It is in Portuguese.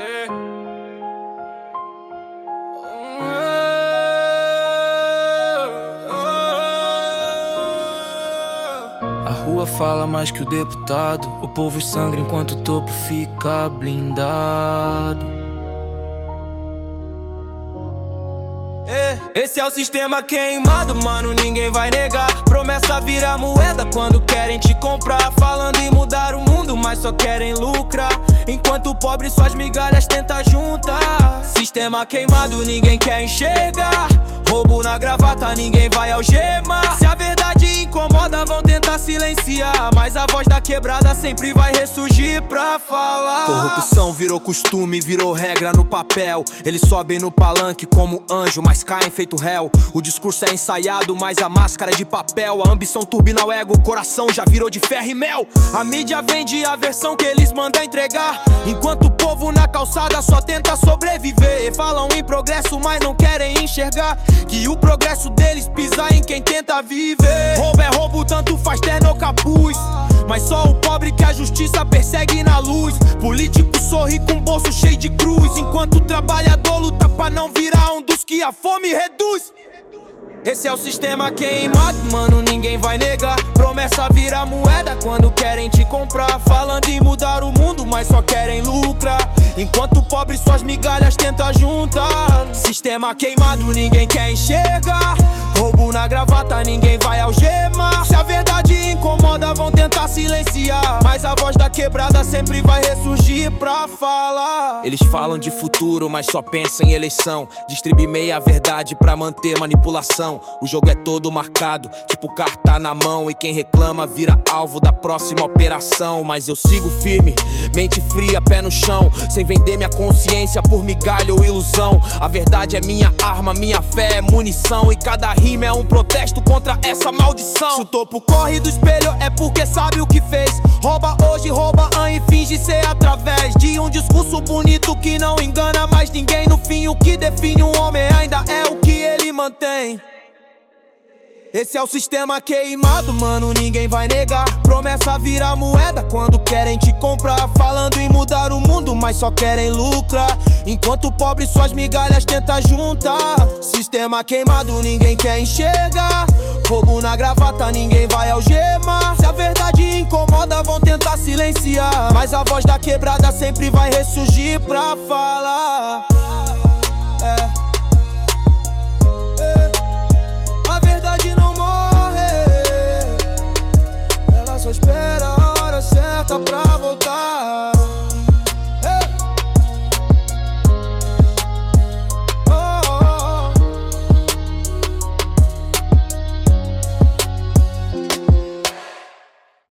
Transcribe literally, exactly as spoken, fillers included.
É. A rua fala mais que o deputado. O povo sangra enquanto o topo fica blindado. Esse é o sistema queimado, mano, ninguém vai negar. Promessa vira moeda quando querem te comprar. Falando em mudar o mundo, mas só querem lucrar. Enquanto o pobre suas migalhas tenta juntar. Sistema queimado, ninguém quer enxergar. Roubo na gravata, ninguém vai algemar. Se a verdade incomoda, vão tentar silenciar. Mas a voz da quebrada sempre vai ressurgir pra falar. Corrupção virou costume, virou regra no papel. Eles sobem no palanque como anjo, mas caem feito réu. O discurso é ensaiado, mas a máscara é de papel. A ambição turbina o ego, o coração já virou de ferro e mel. A mídia vende a versão que eles mandam entregar, enquanto o povo na calçada só tenta sobreviver. Falam em progresso, mas não querem enxergar que o progresso deles pisa em quem tenta viver. Roubo é roubo, tanto faz terno ou capuz, mas só o pobre que a justiça persegue na luz. Político sorri com o bolso cheio de cruz, enquanto o trabalhador luta pra não virar um dos que a fome reduz. Esse é o sistema queimado, mano, ninguém vai negar. Promessa vira moeda quando querem te comprar. Falando em mudar o mundo, mas só querem lucrar. Enquanto o pobre suas migalhas tenta juntar. Sistema queimado, ninguém quer enxergar. Roubo na gravata, ninguém vai algemar. Se a verdade incomoda, vão tentar silenciar. Mas a voz da quebrada sempre vai ressurgir pra falar. Eles falam de futuro, mas só pensam em eleição. Distribui meia verdade pra manter manipulação. O jogo é todo marcado, tipo carta na mão. E quem reclama vira alvo da próxima operação. Mas eu sigo firme, mente fria, pé no chão, sem vender minha consciência por migalha ou ilusão. A verdade é minha arma, minha fé é munição. E cada rima é um protesto contra essa maldição. Se o topo corre do espelho é porque sabe o que fez. Rouba hoje, rouba e finge ser através de um discurso bonito que não engana mais ninguém. No fim o que define um homem ainda é o que ele mantém. Esse é o sistema queimado, mano, ninguém vai negar. Promessa vira moeda quando querem te comprar. Falando em mudar o mundo, mas só querem lucrar. Enquanto o pobre suas migalhas tenta juntar. Sistema queimado, ninguém quer enxergar. Fogo na gravata, ninguém vai algemar. Se a verdade incomoda, vão tentar silenciar. Mas a voz da quebrada sempre vai ressurgir pra falar. É. Só espera a hora certa pra voltar.